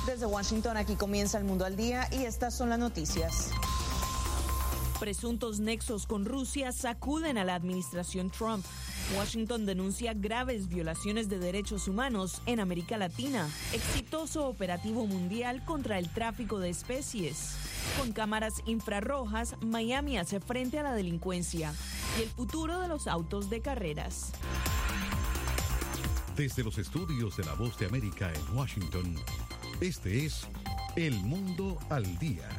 Desde Washington, aquí comienza El Mundo al Día y estas son las noticias. Presuntos nexos con Rusia sacuden a la administración Trump. Washington denuncia graves violaciones de derechos humanos en América Latina. Exitoso operativo mundial contra el tráfico de especies. Con cámaras infrarrojas, Miami hace frente a la delincuencia. Y el futuro de los autos de carreras. Desde los estudios de La Voz de América en Washington, este es El Mundo al Día.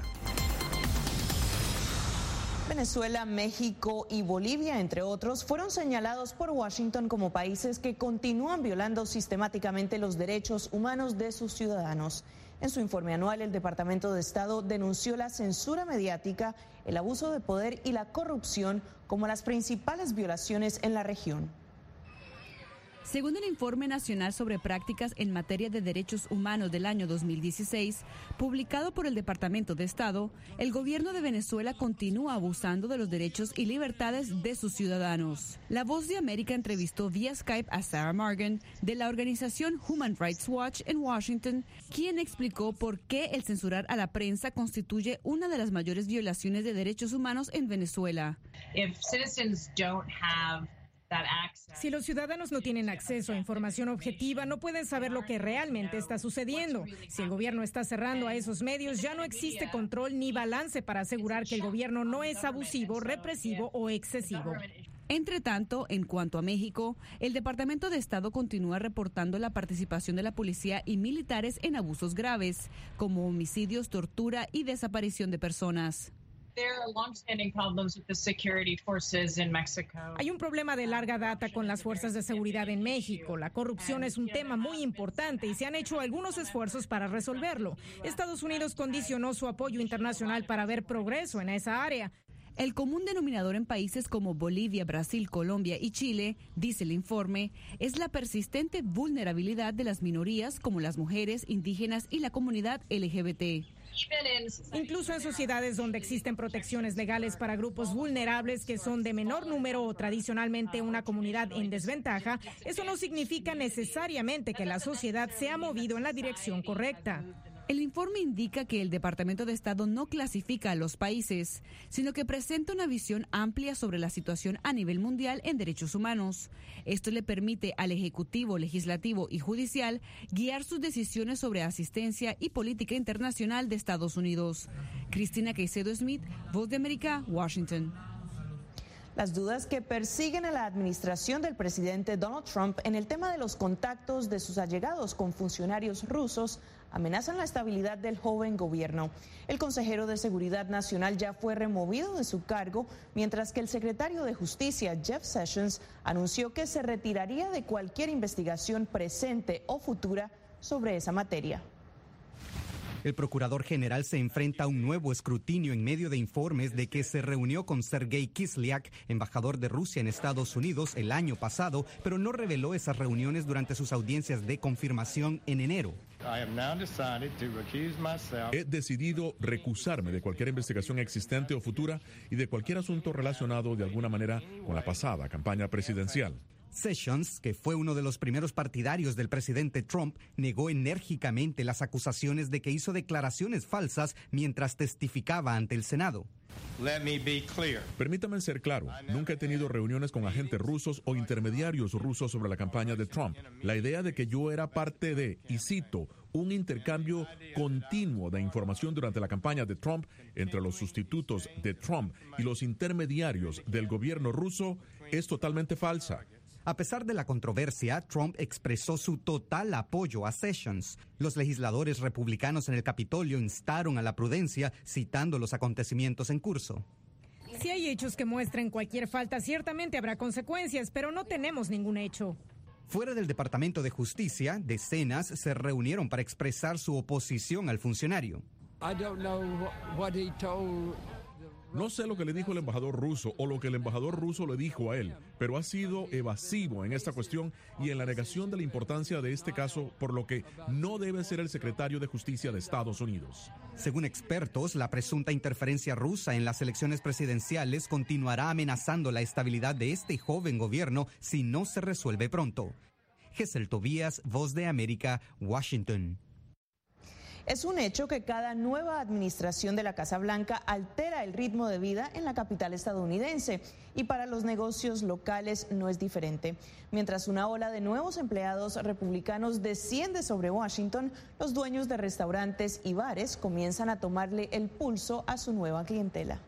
Venezuela, México y Bolivia, entre otros, fueron señalados por Washington como países que continúan violando sistemáticamente los derechos humanos de sus ciudadanos. En su informe anual, el Departamento de Estado denunció la censura mediática, el abuso de poder y la corrupción como las principales violaciones en la región. Según el Informe Nacional sobre Prácticas en Materia de Derechos Humanos del año 2016, publicado por el Departamento de Estado, el gobierno de Venezuela continúa abusando de los derechos y libertades de sus ciudadanos. La Voz de América entrevistó vía Skype a Sarah Morgan, de la organización Human Rights Watch en Washington, quien explicó por qué el censurar a la prensa constituye una de las mayores violaciones de derechos humanos en Venezuela. Si los ciudadanos no tienen acceso a información objetiva, no pueden saber lo que realmente está sucediendo. Si el gobierno está cerrando a esos medios, ya no existe control ni balance para asegurar que el gobierno no es abusivo, represivo o excesivo. Entre tanto, en cuanto a México, el Departamento de Estado continúa reportando la participación de la policía y militares en abusos graves, como homicidios, tortura y desaparición de personas. Hay un problema de larga data con las fuerzas de seguridad en México. La corrupción es un tema muy importante y se han hecho algunos esfuerzos para resolverlo. Estados Unidos condicionó su apoyo internacional para ver progreso en esa área. El común denominador en países como Bolivia, Brasil, Colombia y Chile, dice el informe, es la persistente vulnerabilidad de las minorías como las mujeres, indígenas y la comunidad LGBT. Incluso en sociedades donde existen protecciones legales para grupos vulnerables que son de menor número o tradicionalmente una comunidad en desventaja, eso no significa necesariamente que la sociedad se ha movido en la dirección correcta. El informe indica que el Departamento de Estado no clasifica a los países, sino que presenta una visión amplia sobre la situación a nivel mundial en derechos humanos. Esto le permite al Ejecutivo, Legislativo y Judicial guiar sus decisiones sobre asistencia y política internacional de Estados Unidos. Cristina Caicedo Smith, Voz de América, Washington. Las dudas que persiguen a la administración del presidente Donald Trump en el tema de los contactos de sus allegados con funcionarios rusos amenazan la estabilidad del joven gobierno. El consejero de Seguridad Nacional ya fue removido de su cargo, mientras que el secretario de Justicia, Jeff Sessions, anunció que se retiraría de cualquier investigación presente o futura sobre esa materia. El procurador general se enfrenta a un nuevo escrutinio en medio de informes de que se reunió con Sergei Kislyak, embajador de Rusia en Estados Unidos, el año pasado, pero no reveló esas reuniones durante sus audiencias de confirmación en enero. He decidido recusarme de cualquier investigación existente o futura y de cualquier asunto relacionado de alguna manera con la pasada campaña presidencial. Sessions, que fue uno de los primeros partidarios del presidente Trump, negó enérgicamente las acusaciones de que hizo declaraciones falsas mientras testificaba ante el Senado. Permítame ser claro, nunca he tenido reuniones con agentes rusos o intermediarios rusos sobre la campaña de Trump. La idea de que yo era parte de, y cito, un intercambio continuo de información durante la campaña de Trump entre los sustitutos de Trump y los intermediarios del gobierno ruso es totalmente falsa. A pesar de la controversia, Trump expresó su total apoyo a Sessions. Los legisladores republicanos en el Capitolio instaron a la prudencia, citando los acontecimientos en curso. Si hay hechos que muestren cualquier falta, ciertamente habrá consecuencias, pero no tenemos ningún hecho. Fuera del Departamento de Justicia, decenas se reunieron para expresar su oposición al funcionario. No sé lo que le dijo el embajador ruso o lo que el embajador ruso le dijo a él, pero ha sido evasivo en esta cuestión y en la negación de la importancia de este caso, por lo que no debe ser el secretario de Justicia de Estados Unidos. Según expertos, la presunta interferencia rusa en las elecciones presidenciales continuará amenazando la estabilidad de este joven gobierno si no se resuelve pronto. Gesell Tobías, Voz de América, Washington. Es un hecho que cada nueva administración de la Casa Blanca altera el ritmo de vida en la capital estadounidense y para los negocios locales no es diferente. Mientras una ola de nuevos empleados republicanos desciende sobre Washington, los dueños de restaurantes y bares comienzan a tomarle el pulso a su nueva clientela.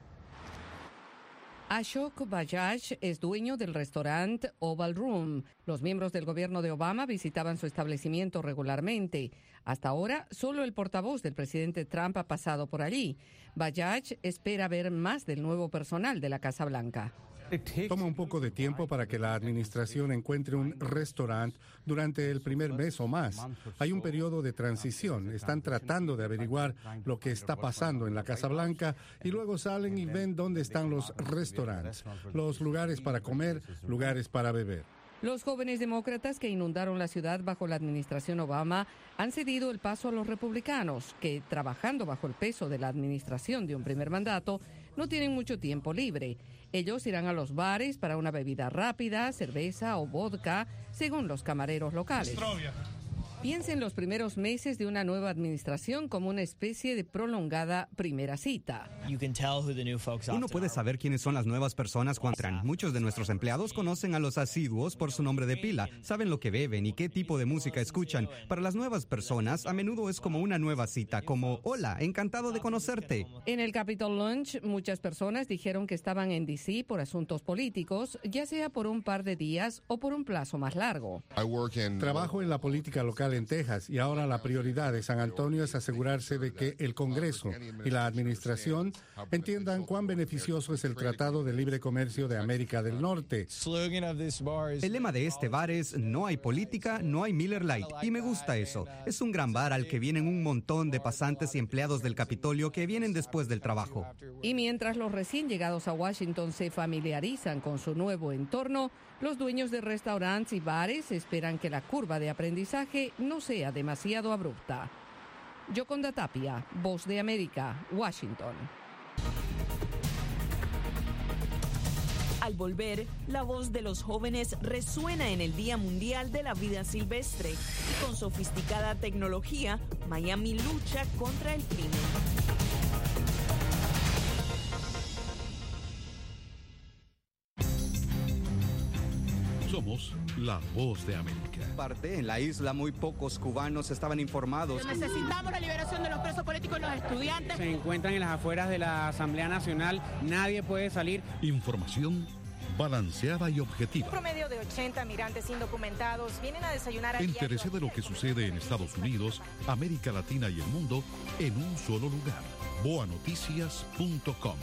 Ashok Bajaj es dueño del restaurante Oval Room. Los miembros del gobierno de Obama visitaban su establecimiento regularmente. Hasta ahora, solo el portavoz del presidente Trump ha pasado por allí. Bajaj espera ver más del nuevo personal de la Casa Blanca. Toma un poco de tiempo para que la administración encuentre un restaurante durante el primer mes o más. Hay un periodo de transición. Están tratando de averiguar lo que está pasando en la Casa Blanca y luego salen y ven dónde están los restaurantes, los lugares para comer, lugares para beber. Los jóvenes demócratas que inundaron la ciudad bajo la administración Obama han cedido el paso a los republicanos, que, trabajando bajo el peso de la administración de un primer mandato, no tienen mucho tiempo libre. Ellos irán a los bares para una bebida rápida, cerveza o vodka, según los camareros locales. Piensa en los primeros meses de una nueva administración como una especie de prolongada primera cita. Uno puede saber quiénes son las nuevas personas cuando entran. Muchos de nuestros empleados conocen a los asiduos por su nombre de pila, saben lo que beben y qué tipo de música escuchan. Para las nuevas personas, a menudo es como una nueva cita, como «Hola, encantado de conocerte». En el Capitol Lunch, muchas personas dijeron que estaban en D.C. por asuntos políticos, ya sea por un par de días o por un plazo más largo. Trabajo en la política local en Texas y ahora la prioridad de San Antonio es asegurarse de que el Congreso y la administración entiendan cuán beneficioso es el Tratado de Libre Comercio de América del Norte. El lema de este bar es «No hay política, no hay Miller Lite», y me gusta eso. Es un gran bar al que vienen un montón de pasantes y empleados del Capitolio que vienen después del trabajo. Y mientras los recién llegados a Washington se familiarizan con su nuevo entorno, los dueños de restaurantes y bares esperan que la curva de aprendizaje no sea demasiado abrupta. Yoconda Tapia, Voz de América, Washington. Al volver, la voz de los jóvenes resuena en el Día Mundial de la Vida Silvestre. Y con sofisticada tecnología, Miami lucha contra el crimen. Somos la Voz de América. En la isla muy pocos cubanos estaban informados. Necesitamos la liberación de los presos políticos y los estudiantes. Se encuentran en las afueras de la Asamblea Nacional, nadie puede salir. Información balanceada y objetiva. Un promedio de 80 migrantes indocumentados vienen a desayunar. Entérese de lo que sucede en Estados Unidos, América Latina y el mundo en un solo lugar. boanoticias.com.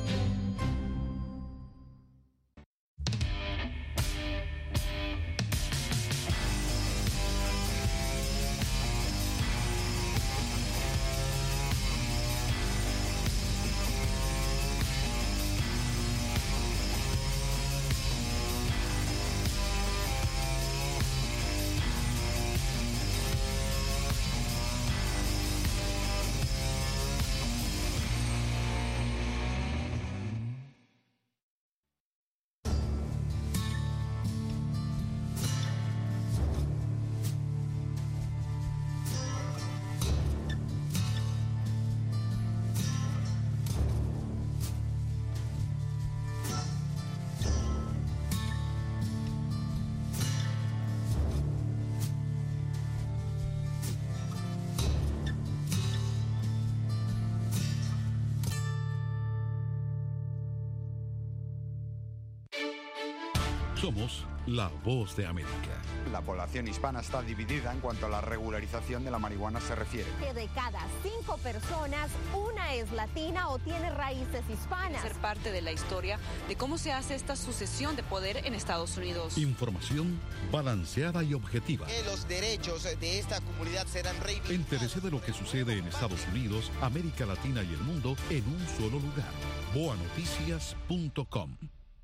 Somos la Voz de América. La población hispana está dividida en cuanto a la regularización de la marihuana se refiere. Que de cada 5 personas, una es latina o tiene raíces hispanas. Ser parte de la historia de cómo se hace esta sucesión de poder en Estados Unidos. Información balanceada y objetiva. Que los derechos de esta comunidad serán reivindicados. Entérese de lo que sucede en Estados Unidos, América Latina y el mundo en un solo lugar. boanoticias.com.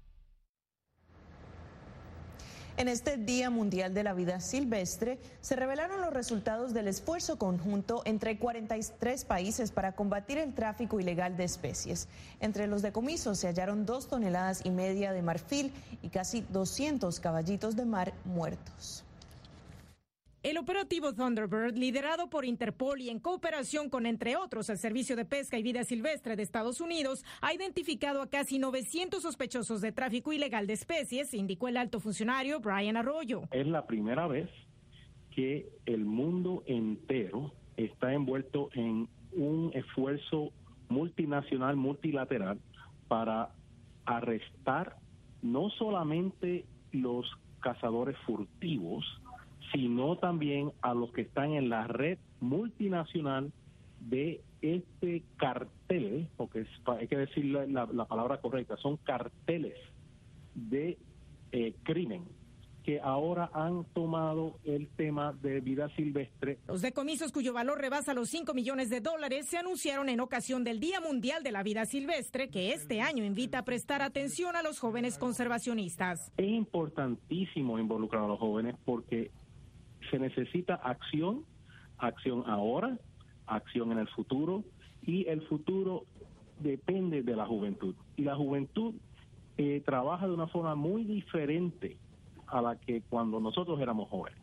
En este Día Mundial de la Vida Silvestre se revelaron los resultados del esfuerzo conjunto entre 43 países para combatir el tráfico ilegal de especies. Entre los decomisos se hallaron 2,5 toneladas de marfil y casi 200 caballitos de mar muertos. El operativo Thunderbird, liderado por Interpol y en cooperación con, entre otros, el Servicio de Pesca y Vida Silvestre de Estados Unidos, ha identificado a casi 900 sospechosos de tráfico ilegal de especies, indicó el alto funcionario Brian Arroyo. Es la primera vez que el mundo entero está envuelto en un esfuerzo multinacional, multilateral, para arrestar no solamente los cazadores furtivos, sino también a los que están en la red multinacional de este cartel, porque hay que decir la palabra correcta, son carteles de crimen, que ahora han tomado el tema de vida silvestre. Los decomisos cuyo valor rebasa los $5 millones se anunciaron en ocasión del Día Mundial de la Vida Silvestre, que este año invita a prestar atención a los jóvenes conservacionistas. Es importantísimo involucrar a los jóvenes porque se necesita acción ahora, acción en el futuro, y el futuro depende de la juventud. Y la juventud trabaja de una forma muy diferente a la que cuando nosotros éramos jóvenes.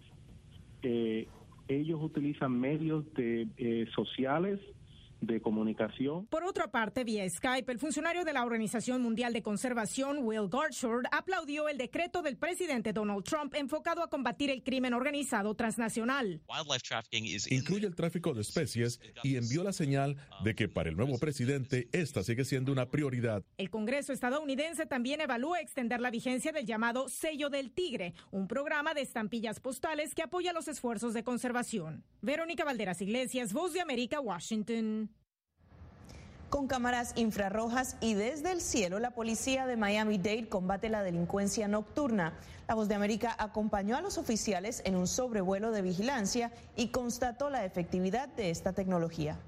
Ellos utilizan medios sociales, de comunicación. Por otra parte, vía Skype, el funcionario de la Organización Mundial de Conservación, Will Gartshore, aplaudió el decreto del presidente Donald Trump enfocado a combatir el crimen organizado transnacional. Incluye el tráfico de especies y envió la señal de que para el nuevo presidente esta sigue siendo una prioridad. El Congreso estadounidense también evalúa extender la vigencia del llamado Sello del Tigre, un programa de estampillas postales que apoya los esfuerzos de conservación. Verónica Valderas Iglesias, Voz de América, Washington. Con cámaras infrarrojas y desde el cielo, la policía de Miami-Dade combate la delincuencia nocturna. La Voz de América acompañó a los oficiales en un sobrevuelo de vigilancia y constató la efectividad de esta tecnología.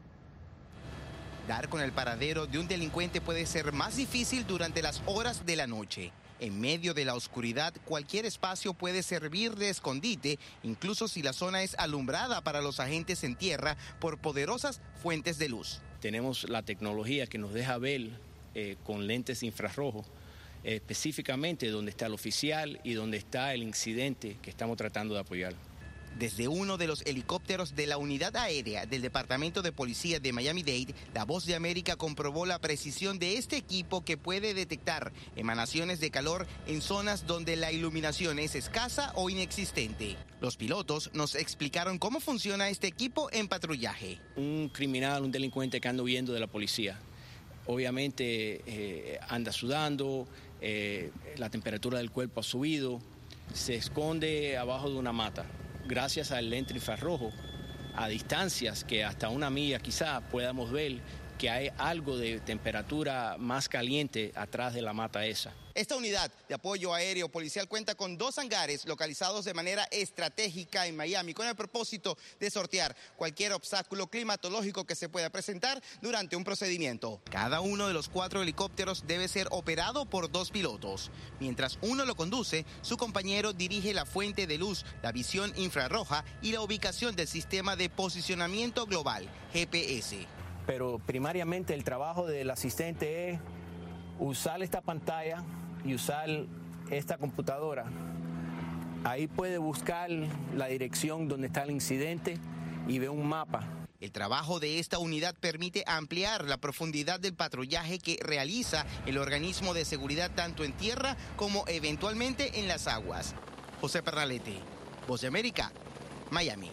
Dar con el paradero de un delincuente puede ser más difícil durante las horas de la noche. En medio de la oscuridad, cualquier espacio puede servir de escondite, incluso si la zona es alumbrada para los agentes en tierra por poderosas fuentes de luz. Tenemos la tecnología que nos deja ver con lentes infrarrojos, específicamente dónde está el oficial y dónde está el incidente que estamos tratando de apoyar. Desde uno de los helicópteros de la unidad aérea del Departamento de Policía de Miami-Dade, la Voz de América comprobó la precisión de este equipo que puede detectar emanaciones de calor en zonas donde la iluminación es escasa o inexistente. Los pilotos nos explicaron cómo funciona este equipo en patrullaje. Un criminal, un delincuente que anda huyendo de la policía, obviamente anda sudando, la temperatura del cuerpo ha subido, se esconde abajo de una mata. Gracias al lente infrarrojo, a distancias que hasta una milla quizá podamos ver que hay algo de temperatura más caliente atrás de la mata esa. Esta unidad de apoyo aéreo policial cuenta con 2 hangares localizados de manera estratégica en Miami con el propósito de sortear cualquier obstáculo climatológico que se pueda presentar durante un procedimiento. Cada uno de los 4 helicópteros debe ser operado por 2 pilotos. Mientras uno lo conduce, su compañero dirige la fuente de luz, la visión infrarroja y la ubicación del sistema de posicionamiento global, GPS. Pero primariamente el trabajo del asistente es usar esta pantalla y usar esta computadora. Ahí puede buscar la dirección donde está el incidente y ve un mapa. El trabajo de esta unidad permite ampliar la profundidad del patrullaje que realiza el organismo de seguridad tanto en tierra como eventualmente en las aguas. José Pernalete, Voz de América, Miami.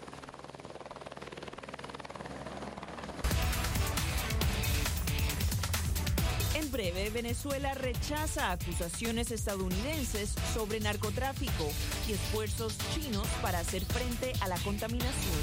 En breve, Venezuela rechaza acusaciones estadounidenses sobre narcotráfico y esfuerzos chinos para hacer frente a la contaminación.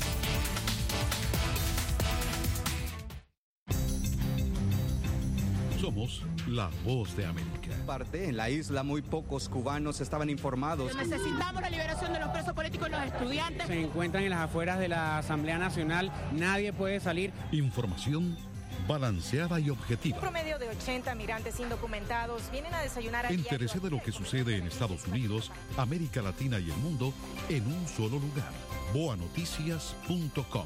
Somos la Voz de América. En la isla muy pocos cubanos estaban informados. Necesitamos la liberación de los presos políticos y los estudiantes. Se encuentran en las afueras de la Asamblea Nacional, nadie puede salir. Información balanceada y objetiva. Un promedio de 80 migrantes indocumentados vienen a desayunar a Entérese de lo que sucede en Estados Unidos, América Latina y el mundo en un solo lugar. boanoticias.com.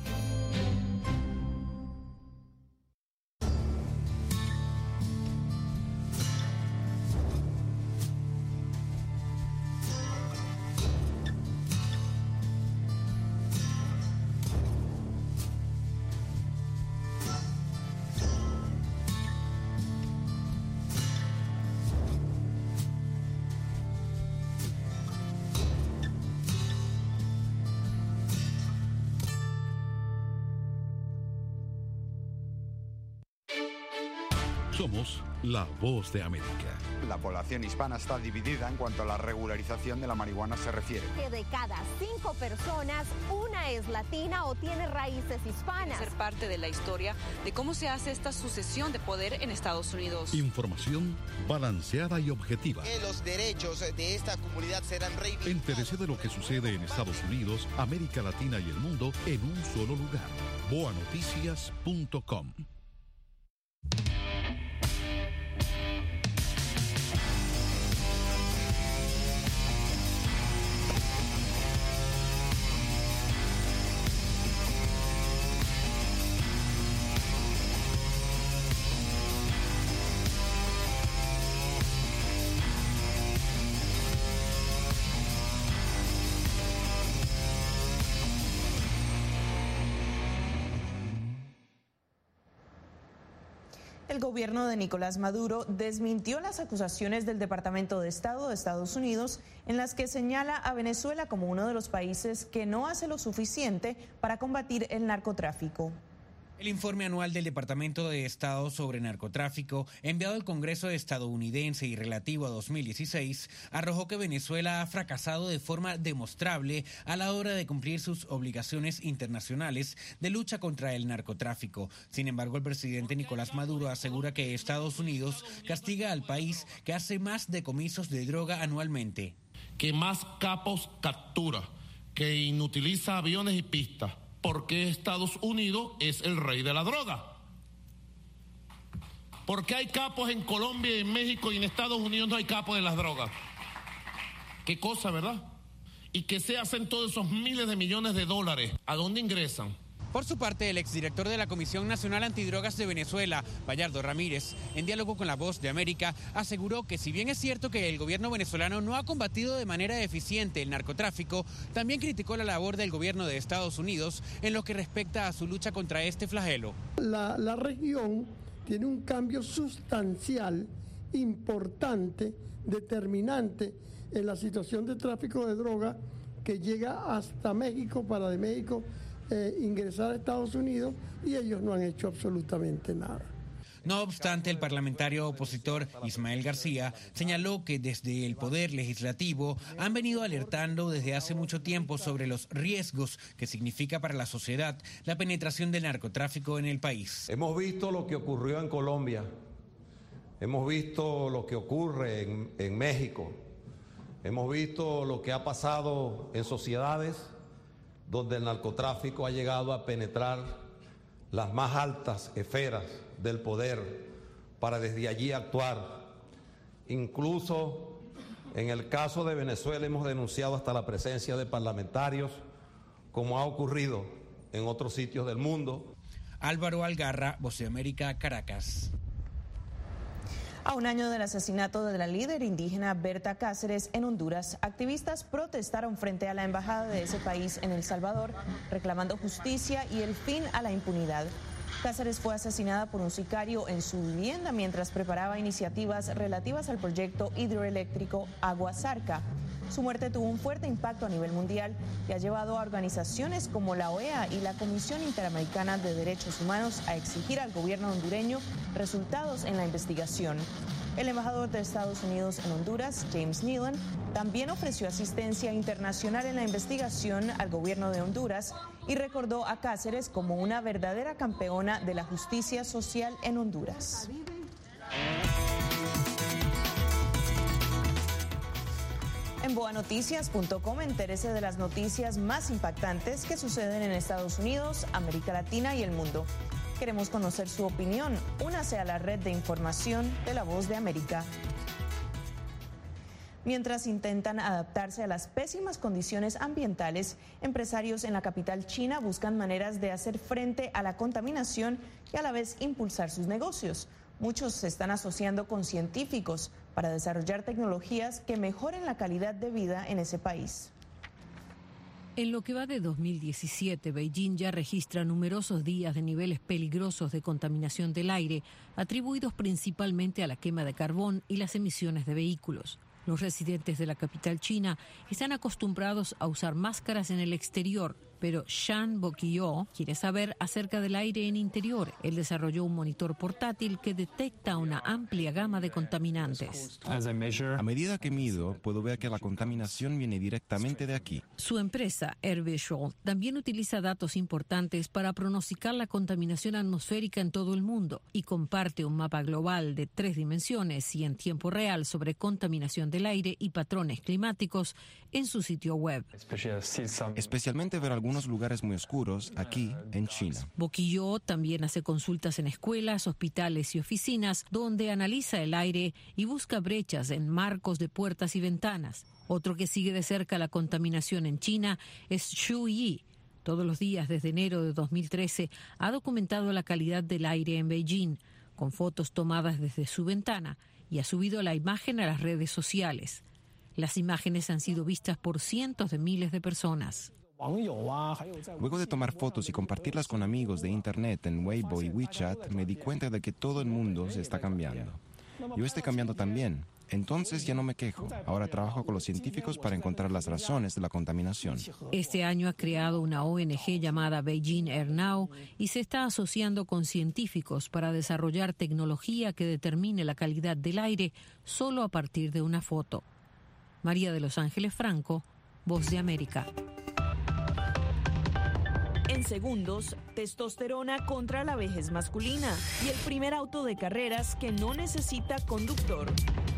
Somos la voz de América. La población hispana está dividida en cuanto a la regularización de la marihuana se refiere. Que de cada 5 personas, una es latina o tiene raíces hispanas. Ser parte de la historia de cómo se hace esta sucesión de poder en Estados Unidos. Información balanceada y objetiva. Que los derechos de esta comunidad serán reivindicados. Entérese de lo que sucede en Estados Unidos, América Latina y el mundo en un solo lugar. boanoticias.com. El gobierno de Nicolás Maduro desmintió las acusaciones del Departamento de Estado de Estados Unidos en las que señala a Venezuela como uno de los países que no hace lo suficiente para combatir el narcotráfico. El informe anual del Departamento de Estado sobre narcotráfico, enviado al Congreso estadounidense y relativo a 2016, arrojó que Venezuela ha fracasado de forma demostrable a la hora de cumplir sus obligaciones internacionales de lucha contra el narcotráfico. Sin embargo, el presidente Nicolás Maduro asegura que Estados Unidos castiga al país que hace más decomisos de droga anualmente. Que más capos captura, que inutiliza aviones y pistas. ¿Por qué Estados Unidos es el rey de la droga? ¿Por qué hay capos en Colombia y en México y en Estados Unidos no hay capos de las drogas? Qué cosa, ¿verdad? ¿Y qué se hacen todos esos miles de millones de dólares? ¿A dónde ingresan? Por su parte, el exdirector de la Comisión Nacional Antidrogas de Venezuela, Bayardo Ramírez, en diálogo con La Voz de América, aseguró que si bien es cierto que el gobierno venezolano no ha combatido de manera eficiente el narcotráfico, también criticó la labor del gobierno de Estados Unidos en lo que respecta a su lucha contra este flagelo. La región tiene un cambio sustancial, importante, determinante en la situación de tráfico de droga que llega hasta México, para de México ingresar a Estados Unidos, y ellos no han hecho absolutamente nada. No obstante, el parlamentario opositor Ismael García señaló que desde el Poder Legislativo han venido alertando desde hace mucho tiempo sobre los riesgos que significa para la sociedad la penetración del narcotráfico en el país. Hemos visto lo que ocurrió en Colombia, hemos visto lo que ocurre en México, hemos visto lo que ha pasado en sociedades donde el narcotráfico ha llegado a penetrar las más altas esferas del poder para desde allí actuar. Incluso en el caso de Venezuela hemos denunciado hasta la presencia de parlamentarios, como ha ocurrido en otros sitios del mundo. Álvaro Algarra, Voz de América, Caracas. A un año del asesinato de la líder indígena Berta Cáceres en Honduras, activistas protestaron frente a la embajada de ese país en El Salvador, reclamando justicia y el fin a la impunidad. Cáceres fue asesinada por un sicario en su vivienda mientras preparaba iniciativas relativas al proyecto hidroeléctrico Agua Zarca. Su muerte tuvo un fuerte impacto a nivel mundial y ha llevado a organizaciones como la OEA y la Comisión Interamericana de Derechos Humanos a exigir al gobierno hondureño resultados en la investigación. El embajador de Estados Unidos en Honduras, James Nealon, también ofreció asistencia internacional en la investigación al gobierno de Honduras y recordó a Cáceres como una verdadera campeona de la justicia social en Honduras. En boanoticias.com entérese de las noticias más impactantes que suceden en Estados Unidos, América Latina y el mundo. Queremos conocer su opinión. Únase a la red de información de La Voz de América. Mientras intentan adaptarse a las pésimas condiciones ambientales, empresarios en la capital china buscan maneras de hacer frente a la contaminación y a la vez impulsar sus negocios. Muchos se están asociando con científicos para desarrollar tecnologías que mejoren la calidad de vida en ese país. En lo que va de 2017, Beijing ya registra numerosos días de niveles peligrosos de contaminación del aire, atribuidos principalmente a la quema de carbón y las emisiones de vehículos. Los residentes de la capital china están acostumbrados a usar máscaras en el exterior, Pero Jean Boquillot quiere saber acerca del aire en interior. Él desarrolló un monitor portátil que detecta una amplia gama de contaminantes. A medida que mido, puedo ver que la contaminación viene directamente de aquí. Su empresa, Air Visual, también utiliza datos importantes para pronosticar la contaminación atmosférica en todo el mundo y comparte un mapa global de 3 dimensiones y en tiempo real sobre contaminación del aire y patrones climáticos en su sitio web. Especialmente ver algunos lugares muy oscuros aquí en China. Boquillot también hace consultas en escuelas, hospitales y oficinas donde analiza el aire y busca brechas en marcos de puertas y ventanas. Otro que sigue de cerca la contaminación en China es Xu Yi. Todos los días desde enero de 2013 ha documentado la calidad del aire en Beijing, con fotos tomadas desde su ventana, y ha subido la imagen a las redes sociales. Las imágenes han sido vistas por cientos de miles de personas. Luego de tomar fotos y compartirlas con amigos de Internet en Weibo y WeChat, me di cuenta de que todo el mundo se está cambiando. Yo estoy cambiando también. Entonces ya no me quejo. Ahora trabajo con los científicos para encontrar las razones de la contaminación. Este año ha creado una ONG llamada Beijing Air Now y se está asociando con científicos para desarrollar tecnología que determine la calidad del aire solo a partir de una foto. María de Los Ángeles Franco, Voz de América. En segundos, testosterona contra la vejez masculina y el primer auto de carreras que no necesita conductor.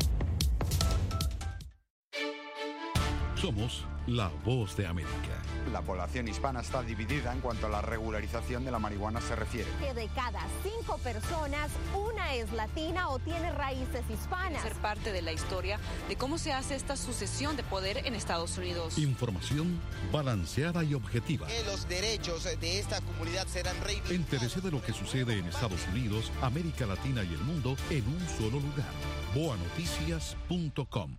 Somos la Voz de América. La población hispana está dividida en cuanto a la regularización de la marihuana se refiere. Que de cada 5 personas, una es latina o tiene raíces hispanas. Ser parte de la historia de cómo se hace esta sucesión de poder en Estados Unidos. Información balanceada y objetiva. Que los derechos de esta comunidad serán reivindicados. Entérese de lo que sucede en Estados Unidos, América Latina y el mundo en un solo lugar. boanoticias.com.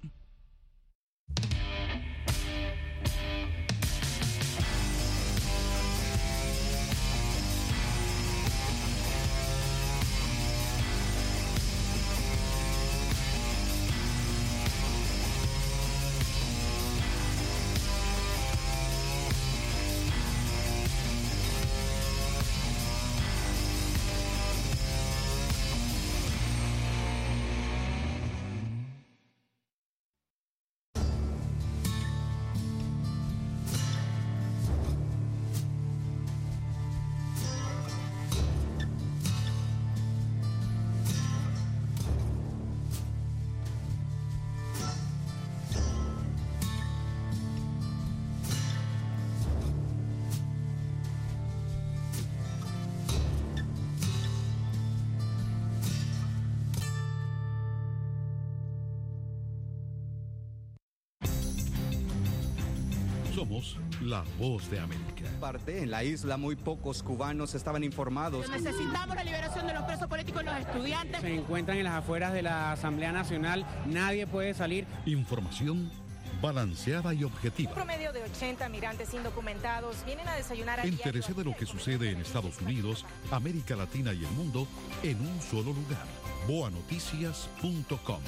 Somos la Voz de América. En la isla muy pocos cubanos estaban informados. Necesitamos la liberación de los presos políticos y los estudiantes. Se encuentran en las afueras de la Asamblea Nacional. Nadie puede salir. Información balanceada y objetiva. Un promedio de 80 migrantes indocumentados vienen a desayunar. Entérese de lo que sucede en Estados Unidos, América Latina y el mundo en un solo lugar. boanoticias.com.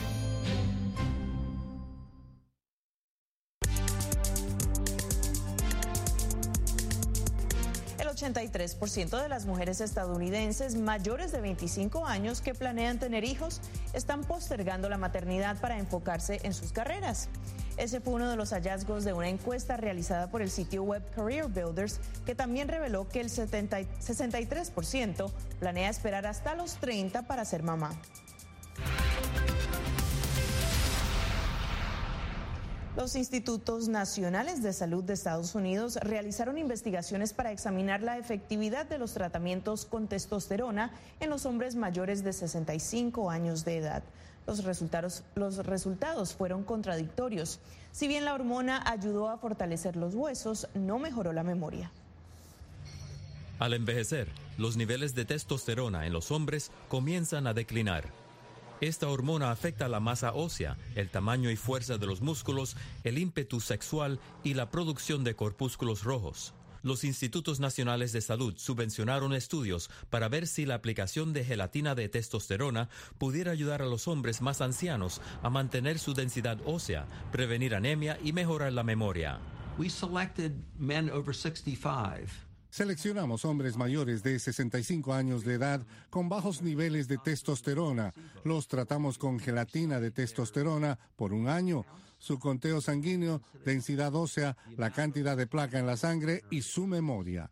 El 83% de las mujeres estadounidenses mayores de 25 años que planean tener hijos están postergando la maternidad para enfocarse en sus carreras. Ese fue uno de los hallazgos de una encuesta realizada por el sitio web Career Builders, que también reveló que el 63% planea esperar hasta los 30 para ser mamá. Los Institutos Nacionales de Salud de Estados Unidos realizaron investigaciones para examinar la efectividad de los tratamientos con testosterona en los hombres mayores de 65 años de edad. Los resultados fueron contradictorios. Si bien la hormona ayudó a fortalecer los huesos, no mejoró la memoria. Al envejecer, los niveles de testosterona en los hombres comienzan a declinar. Esta hormona afecta la masa ósea, el tamaño y fuerza de los músculos, el ímpetu sexual y la producción de corpúsculos rojos. Los Institutos Nacionales de Salud subvencionaron estudios para ver si la aplicación de gelatina de testosterona pudiera ayudar a los hombres más ancianos a mantener su densidad ósea, prevenir anemia y mejorar la memoria. We selected men over 65. Seleccionamos hombres mayores de 65 años de edad con bajos niveles de testosterona. Los tratamos con gelatina de testosterona por 1 año. Su conteo sanguíneo, densidad ósea, la cantidad de placa en la sangre y su memoria.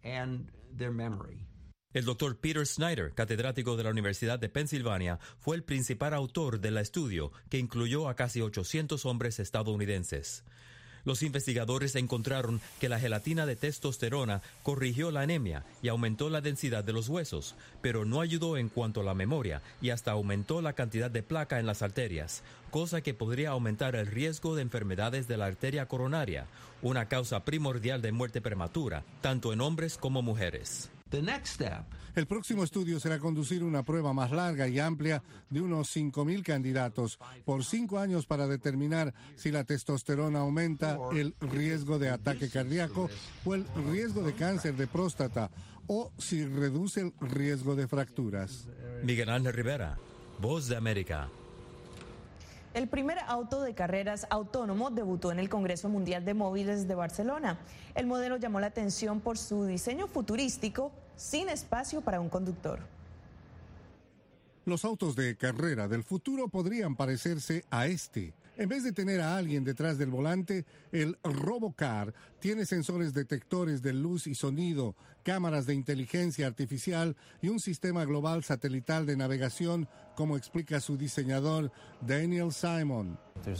El doctor Peter Snyder, catedrático de la Universidad de Pensilvania, fue el principal autor del estudio, que incluyó a casi 800 hombres estadounidenses. Los investigadores encontraron que la gelatina de testosterona corrigió la anemia y aumentó la densidad de los huesos, pero no ayudó en cuanto a la memoria y hasta aumentó la cantidad de placa en las arterias, cosa que podría aumentar el riesgo de enfermedades de la arteria coronaria, una causa primordial de muerte prematura, tanto en hombres como mujeres. El próximo estudio será conducir una prueba más larga y amplia de unos 5,000 candidatos por 5 años para determinar si la testosterona aumenta el riesgo de ataque cardíaco o el riesgo de cáncer de próstata o si reduce el riesgo de fracturas. Miguel Ángel Rivera, Voz de América. El primer auto de carreras autónomo debutó en el Congreso Mundial de Móviles de Barcelona. El modelo llamó la atención por su diseño futurístico, sin espacio para un conductor. Los autos de carrera del futuro podrían parecerse a este. En vez de tener a alguien detrás del volante, el Robocar tiene sensores detectores de luz y sonido, cámaras de inteligencia artificial y un sistema global satelital de navegación, como explica su diseñador, Daniel Simon.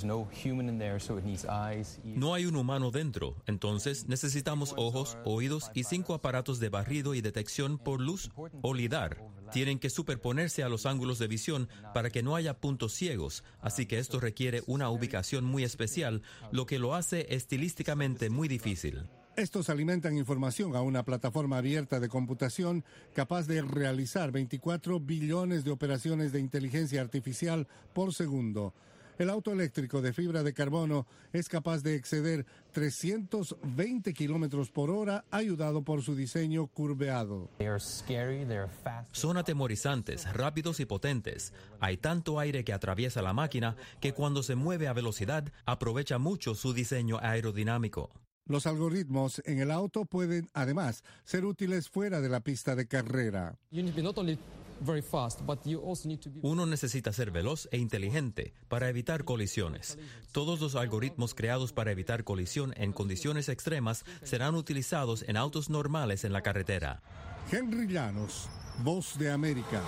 No hay un humano dentro, entonces necesitamos ojos, oídos y 5 aparatos de barrido y detección por luz o lidar. Tienen que superponerse a los ángulos de visión para que no haya puntos ciegos, así que esto requiere una ubicación muy especial, lo que lo hace estilísticamente muy difícil. Estos alimentan información a una plataforma abierta de computación capaz de realizar 24 billones de operaciones de inteligencia artificial por segundo. El auto eléctrico de fibra de carbono es capaz de exceder 320 kilómetros por hora, ayudado por su diseño curveado. Son atemorizantes, rápidos y potentes. Hay tanto aire que atraviesa la máquina que cuando se mueve a velocidad aprovecha mucho su diseño aerodinámico. Los algoritmos en el auto pueden, además, ser útiles fuera de la pista de carrera. Uno necesita ser veloz e inteligente para evitar colisiones. Todos los algoritmos creados para evitar colisión en condiciones extremas serán utilizados en autos normales en la carretera. Henry Llanos, Voz de América.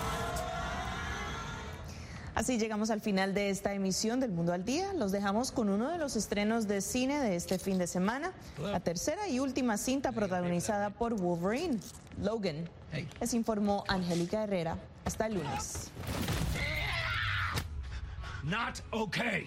Así llegamos al final de esta emisión del Mundo al Día. Los dejamos con uno de los estrenos de cine de este fin de semana, la tercera y última cinta protagonizada por Wolverine, Logan. Les informó Angélica Herrera. Hasta el lunes. Not okay.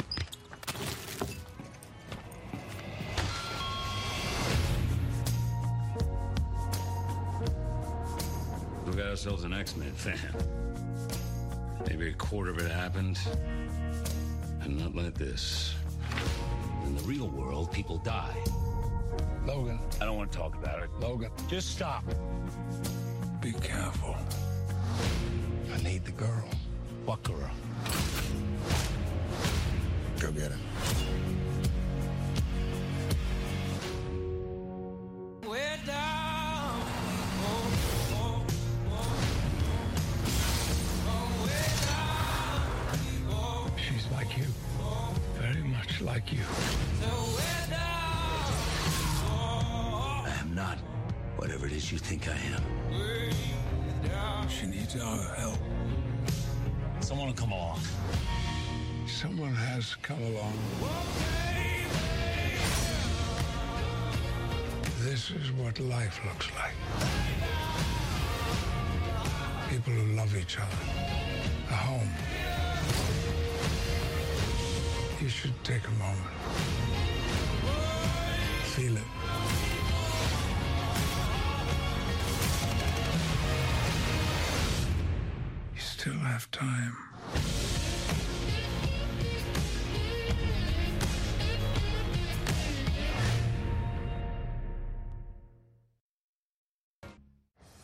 We got ourselves an X-Men fan. Maybe a quarter of it happened, and not like this. In the real world, people die. Logan, I don't want to talk about it. Logan, just stop. Be careful. I need the girl. What girl? Go get her. We're down. She's like you. Very much like you. I am not whatever it is you think I am. She needs our help. Someone will come along. Someone has come along. This is what life looks like. People who love each other. A home. You should take a moment. Feel it. You still have time.